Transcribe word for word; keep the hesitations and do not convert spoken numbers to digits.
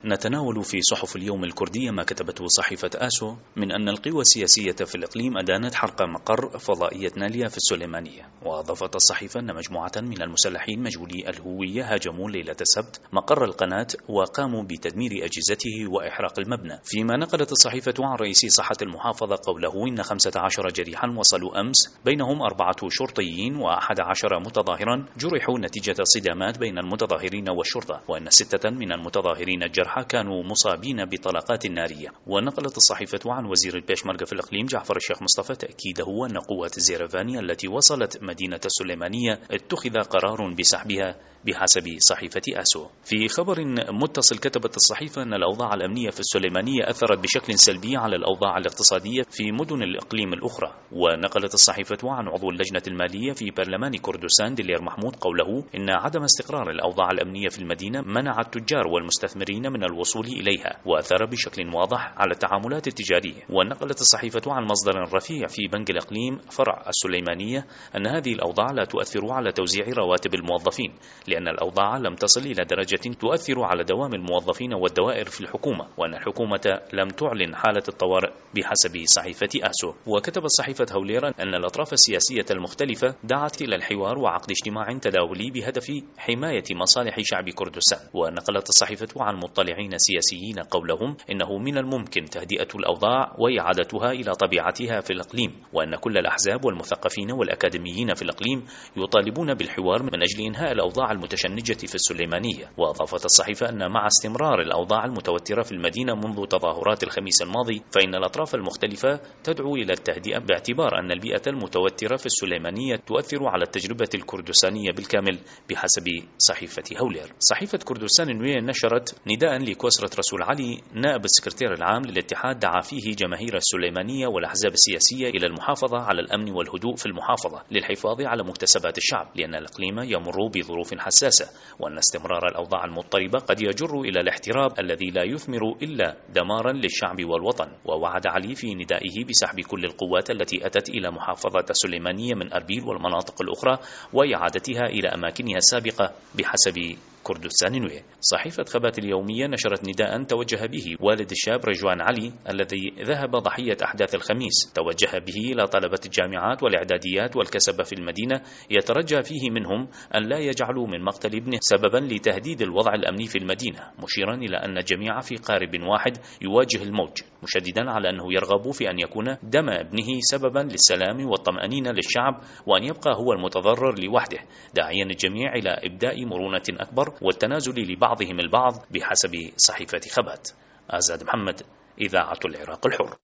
نتناول في صحف اليوم الكردية ما كتبته صحيفة آسو من أن القوى السياسية في الإقليم أدانت حرق مقر فضائية ناليا في السليمانية. وأضافت الصحيفة أن مجموعة من المسلحين مجهولي الهوية هاجموا ليلة السبت مقر القناة وقاموا بتدمير أجهزته وإحراق المبنى، فيما نقلت الصحيفة عن رئيس صحة المحافظة قوله إن خمسة عشر جريحا وصلوا أمس، بينهم أربعة شرطيين وأحد عشر متظاهرا جرحوا نتيجة صدامات بين المتظاهرين والشرطة، وأن ستة من المتظاهرين الجرحى كانوا مصابين بطلقات نارية. ونقلت الصحيفة عن وزير البيشمركة في الإقليم جعفر الشيخ مصطفى تأكيده أن قوات الزيرفاني التي وصلت مدينة السليمانية اتخذ قرار بسحبها بحسب صحيفة آسو. في خبر متصل كتبت الصحيفة أن الأوضاع الأمنية في السليمانية أثرت بشكل سلبي على الأوضاع الاقتصادية في مدن الإقليم الأخرى. ونقلت الصحيفة عن عضو اللجنة المالية في برلمان كردستان دلير محمود قوله إن عدم استقرار الأوضاع الأمنية في المدينة منع التجار والمستثمرين من الوصول إليها، وأثر بشكل واضح على التعاملات التجارية. ونقلت الصحيفة عن مصدر رفيع في بنك الإقليم فرع السليمانية أن هذه الأوضاع لا تؤثر على توزيع رواتب الموظفين، لأن الأوضاع لم تصل إلى درجة تؤثر على دوام الموظفين والدوائر في الحكومة، وأن الحكومة لم تعلن حالة الطوارئ بحسب صحيفة آسو. وكتبت صحيفة هوليرا أن الأطراف السياسية المختلفة دعت إلى الحوار وعقد اجتماع تداولي بهدف حماية مصالح شعب كردستان. ونقلت الصحيفة عن مطلعين سياسيين قولهم إنه من الممكن تهدئة الأوضاع وإعادتها إلى طبيعتها في الإقليم، وأن كل الأحزاب والمثقفين والأكاديميين في الإقليم يطالبون بالحوار من أجل إنهاء الأوضاع المتشنجة في السليمانية. وأضافت الصحيفة أن مع استمرار الأوضاع المتوترة في المدينة منذ تظاهرات الخميس الماضي، فإن الأطراف المختلفة تدعو إلى التهدئة باعتبار أن البيئة المتوترة في السليمانية تؤثر على التجربة الكردستانية بالكامل بحسب صحيفة هولير. صحيفة كردستان النوية نشرت نداء لكوسرة رسول علي نائب السكرتير العام للاتحاد دعا فيه جماهير السليمانية والأحزاب السياسية إلى المحافظة على الأمن والهدوء في المحافظة للحفاظ على مكتسبات الشعب، لأن الإقليم يمر بظروف حساسة، وأن استمرار الأوضاع المضطربة قد يجر إلى الاحتراب الذي لا يثمر إلا دمارا للشعب والوطن. ووعد علي في ندائه بسحب كل القوات التي أتت إلى محافظة السليمانية من أربيل والمناطق الأخرى وإعادتها إلى أماكنها السابقة بحسب كردستان نوية. صحيفة خبات اليومية نشرت نداء توجه به والد الشاب رجوان علي الذي ذهب ضحية أحداث الخميس، توجه به إلى طلبة الجامعات والإعداديات والكسبة في المدينة، يترجى فيه منهم أن لا يجعلوا من مقتل ابنه سببا لتهديد الوضع الأمني في المدينة، مشيرا إلى أن الجميع في قارب واحد يواجه الموج، مشددا على أنه يرغب في أن يكون دم ابنه سببا للسلام والطمأنينة للشعب، وأن يبقى هو المتضرر لوحده، داعيا الجميع إلى إبداء مرونة أكبر والتنازل لبعضهم البعض بحسب صحيفة خبات. آزاد محمد، إذاعة العراق الحر.